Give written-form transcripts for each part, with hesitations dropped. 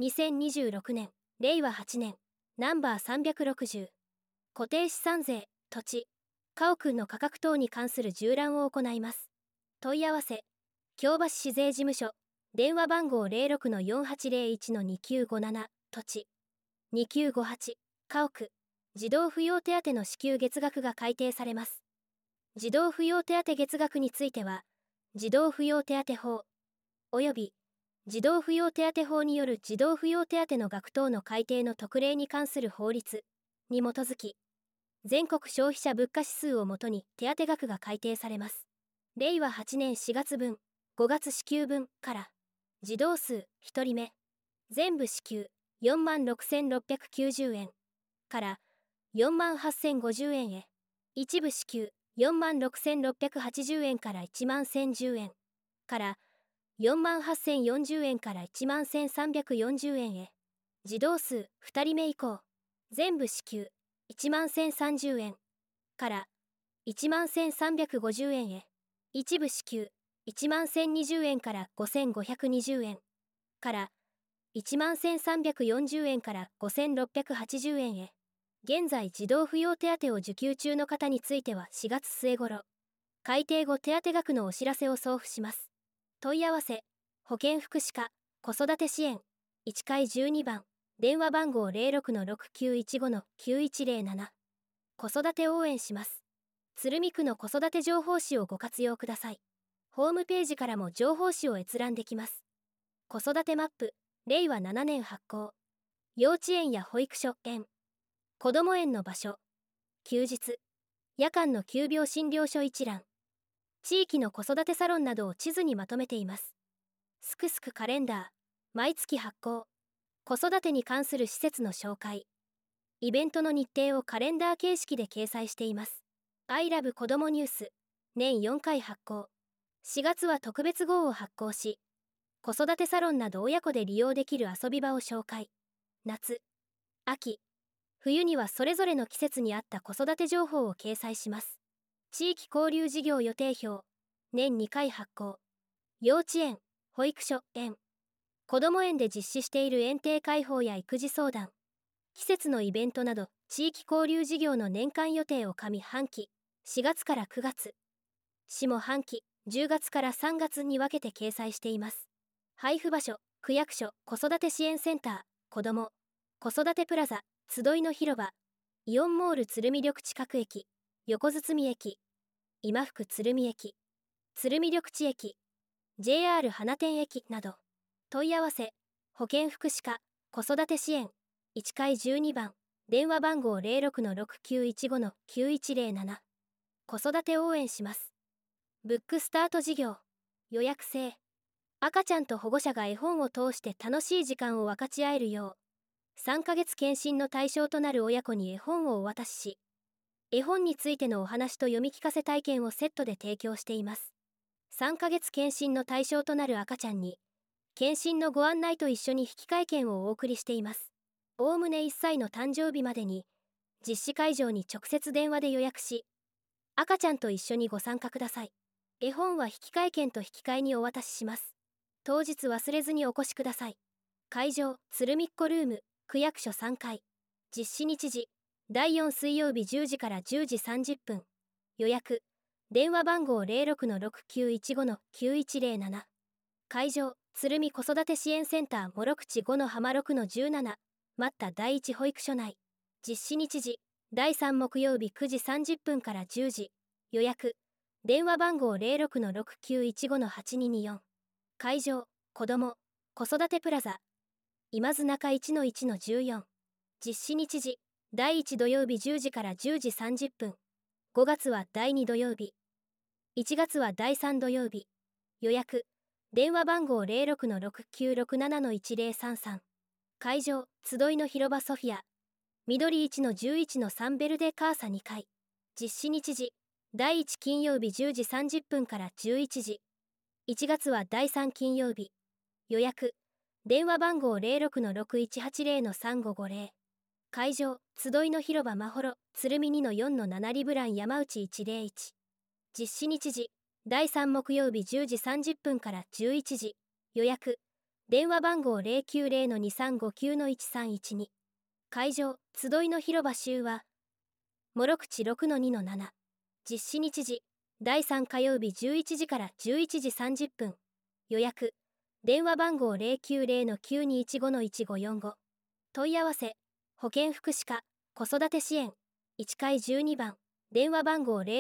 2026年、令和8年、ナンバー360、固定資産税、土地、家屋の価格等に関する縦覧を行います。問い合わせ、京橋市税事務所、電話番号 06-4801-2957、土地、2958、家屋、児童扶養手当の支給月額が改定されます。児童扶養手当月額については、児童扶養手当法、および、児童扶養手当法による児童扶養手当の額等の改定の特例に関する法律に基づき、全国消費者物価指数をもとに手当額が改定されます。令和8年4月分、5月支給分から、児童数1人目、全部支給46,690円から48,050円へ、一部支給46,680円から11,010円から48,040円から11,340円へ、児童数2人目以降、全部支給11,030円から11,350円へ、一部支給11,020円から5,520円から11,340円から5,680円へ、現在児童扶養手当を受給中の方については4月末頃、改定後手当額のお知らせを送付します。問い合わせ、保健福祉課、子育て支援、1階12番、電話番号 06-6915-9107。子育て応援します。鶴見区の子育て情報誌をご活用ください。ホームページからも情報誌を閲覧できます。子育てマップ、令和7年発行。幼稚園や保育所、園、子ども園の場所、休日、夜間の急病診療所一覧、地域の子育てサロンなどを地図にまとめています。すくすくカレンダー、毎月発行。子育てに関する施設の紹介、イベントの日程をカレンダー形式で掲載しています。I love 子どもニュース、年4回発行。4月は特別号を発行し、子育てサロンなど親子で利用できる遊び場を紹介。夏、秋、冬にはそれぞれの季節に合った子育て情報を掲載します。地域交流事業予定表、年2回発行。幼稚園、保育所、園、子ども園で実施している園庭開放や育児相談、季節のイベントなど地域交流事業の年間予定を上半期、4月から9月、下半期、10月から3月に分けて掲載しています。配布場所、区役所、子育て支援センター、子ども、子育てプラザ、集いの広場、イオンモール鶴見緑地各駅、横堤駅、今福鶴見駅、鶴見緑地駅、JR 花店駅など。問い合わせ、保健福祉課、子育て支援、1階12番、電話番号 06-6915-9107。子育て応援します。ブックスタート事業、予約制。赤ちゃんと保護者が絵本を通して楽しい時間を分かち合えるよう、3ヶ月検診の対象となる親子に絵本をお渡しし、絵本についてのお話と読み聞かせ体験をセットで提供しています。3ヶ月検診の対象となる赤ちゃんに、検診のご案内と一緒に引換券をお送りしています。おおむね1歳の誕生日までに、実施会場に直接電話で予約し、赤ちゃんと一緒にご参加ください。絵本は引換券と引き換えにお渡しします。当日忘れずにお越しください。会場、鶴見っこルーム、区役所3階。実施日時、第4水曜日10時から10時30分。予約、電話番号 06-6915-9107。会場、鶴見子育て支援センター諸口5-浜6-17。待った第一保育所内。実施日時、第3木曜日9時30分から10時。予約、電話番号 06-6915-8224。会場、子ども、子育てプラザ、今津中 1-1-14。実施日時、第1土曜日10時から10時30分。5月は第2土曜日。1月は第3土曜日。予約、電話番号 06-6967-1033。会場、集いの広場ソフィア、緑 1-11-3ベルデカーサ2階。実施日時、第1金曜日10時30分から11時。1月は第3金曜日。予約、電話番号 06-6180-3550。会場、集いの広場まほろ、鶴見 2-4-7 リブラン山内101。実施日時、第3木曜日10時30分から11時。予約、 電話番号090-2359-1312。会場、集いの広場集は、諸口6-2-7。実施日時、第3火曜日11時から11時30分。予約、電話番号090-9215-1545。問い合わせ、保健福祉課、子育て支援、1階12番、電話番号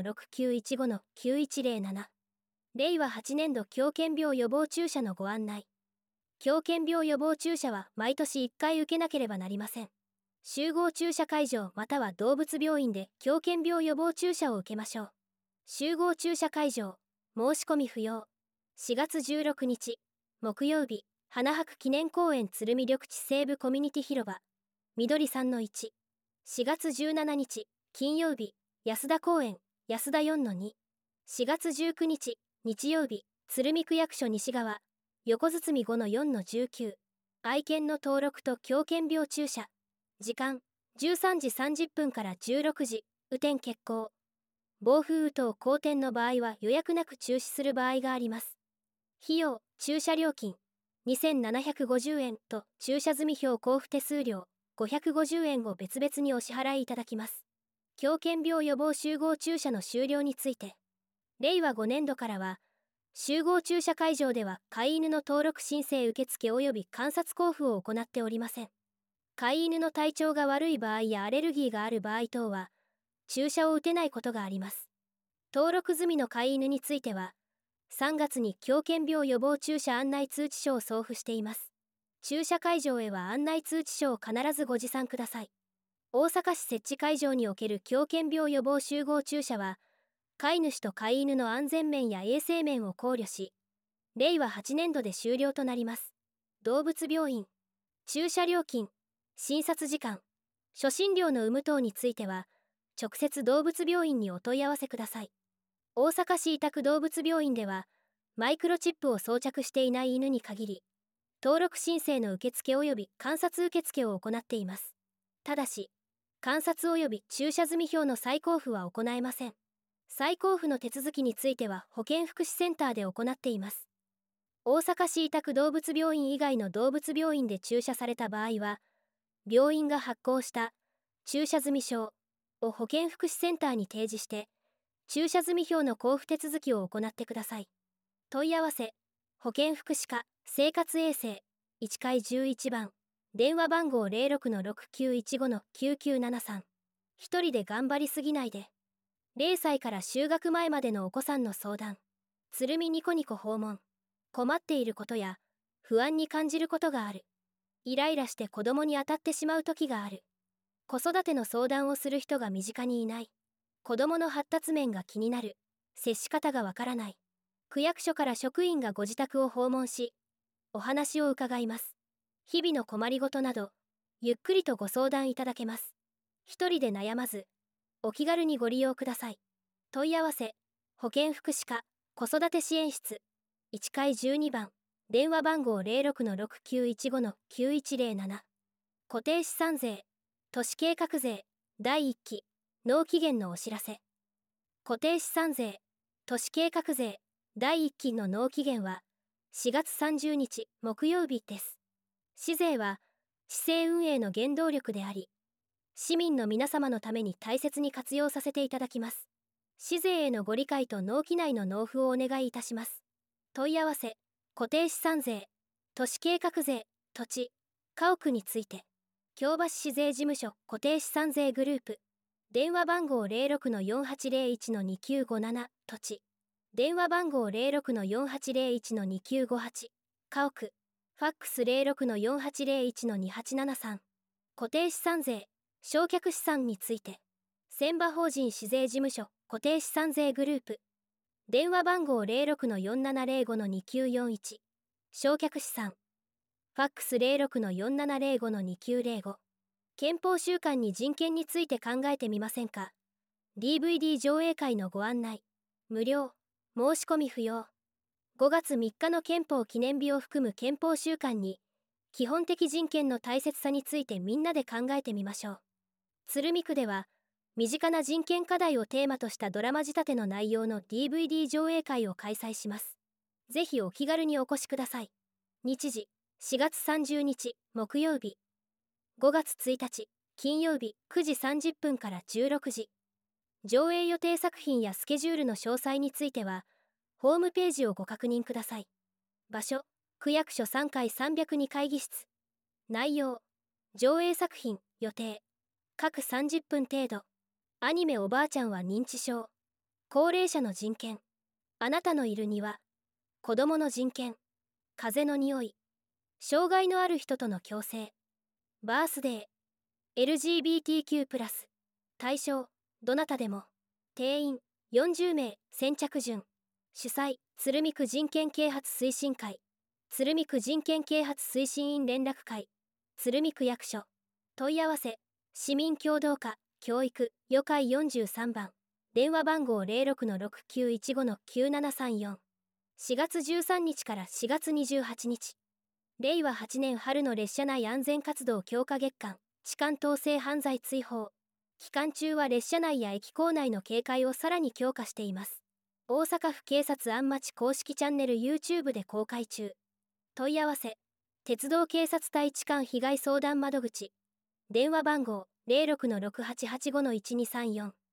06-6915-9107。令和8年度狂犬病予防注射のご案内。狂犬病予防注射は毎年1回受けなければなりません。集合注射会場または動物病院で狂犬病予防注射を受けましょう。集合注射会場、申し込み不要。4月16日、木曜日、花博記念公園鶴見緑地西部コミュニティ広場、緑 3-1。4月17日、金曜日、安田公園、安田 4-2。4月19日、日曜日、鶴見区役所西側、横堤 5-4-19。愛犬の登録と狂犬病注射。時間、13時30分から16時、雨天決行。暴風雨等荒天の場合は予約なく中止する場合があります。費用、駐車料金、2750円と駐車済票交付手数料、550円を別々にお支払いいただきます。狂犬病予防集合注射の終了について、令和5年度からは、集合注射会場では飼い犬の登録申請受付及び観察交付を行っておりません。飼い犬の体調が悪い場合やアレルギーがある場合等は、注射を打てないことがあります。登録済みの飼い犬については、3月に狂犬病予防注射案内通知書を送付しています。注射会場へは案内通知書を必ずご持参ください。大阪市設置会場における狂犬病予防集合注射は、飼い主と飼い犬の安全面や衛生面を考慮し、令和8年度で終了となります。動物病院、注射料金、診察時間、初診料の有無等については、直接動物病院にお問い合わせください。大阪市委託動物病院では、マイクロチップを装着していない犬に限り、登録申請の受付及び観察受付を行っています。ただし、観察及び注射済票の再交付は行えません。再交付の手続きについては保健福祉センターで行っています。大阪市委託動物病院以外の動物病院で注射された場合は、病院が発行した注射済証を保健福祉センターに提示して、注射済票の交付手続きを行ってください。問い合わせ、保健福祉課、生活衛生、1階11番、電話番号06-6915-9973。一人で頑張りすぎないで。0歳から就学前までのお子さんの相談。鶴見ニコニコ訪問。困っていることや、不安に感じることがある。イライラして子供に当たってしまう時がある。子育ての相談をする人が身近にいない。子供の発達面が気になる。接し方がわからない。区役所から職員がご自宅を訪問し、お話を伺います。日々の困りごとなど、ゆっくりとご相談いただけます。一人で悩まず、お気軽にご利用ください。問い合わせ、保健福祉課、子育て支援室、1階12番、電話番号06-6915-9107。固定資産税、都市計画税、第1期、納期限のお知らせ。固定資産税、都市計画税、第1期の納期限は、4月30日木曜日です。市税は、市政運営の原動力であり、市民の皆様のために大切に活用させていただきます。市税へのご理解と納期内の納付をお願いいたします。問い合わせ、固定資産税、都市計画税、土地、家屋について、京橋市税事務所固定資産税グループ、電話番号06-4801-2957、土地、電話番号06-4801-2958、家屋、ファックス06-4801-2873、固定資産税、償却資産について、船場法人市税事務所固定資産税グループ、電話番号06-4705-2941、償却資産、ファックス06-4705-2905、憲法週間に人権について考えてみませんか。 DVD 上映会のご案内、無料、申し込み不要。5月3日の憲法記念日を含む憲法週間に、基本的人権の大切さについてみんなで考えてみましょう。鶴見区では、身近な人権課題をテーマとしたドラマ仕立ての内容の DVD 上映会を開催します。ぜひお気軽にお越しください。 日時4月30日木曜日、5月1日金曜日9時30分から16時。上映予定作品やスケジュールの詳細についてはホームページをご確認ください。場所、区役所3階302会議室。内容、上映作品、予定、各30分程度。アニメおばあちゃんは認知症、高齢者の人権、あなたのいる庭、子供の人権、風の匂い、障害のある人との共生、バースデー、LGBTQ+、対象、どなたでも、定員、40名、先着順、主催、鶴見区人権啓発推進会、鶴見区人権啓発推進員連絡会、鶴見区役所、問い合わせ、市民協働課、教育、予会43番、電話番号0691599734。4月13日から4月28日。令和8年春の列車内安全活動強化月間、痴漢等性犯罪追放。期間中は列車内や駅構内の警戒をさらに強化しています。大阪府警察安町公式チャンネル YouTube で公開中。問い合わせ、鉄道警察隊痴漢被害相談窓口。電話番号06-6885-1234。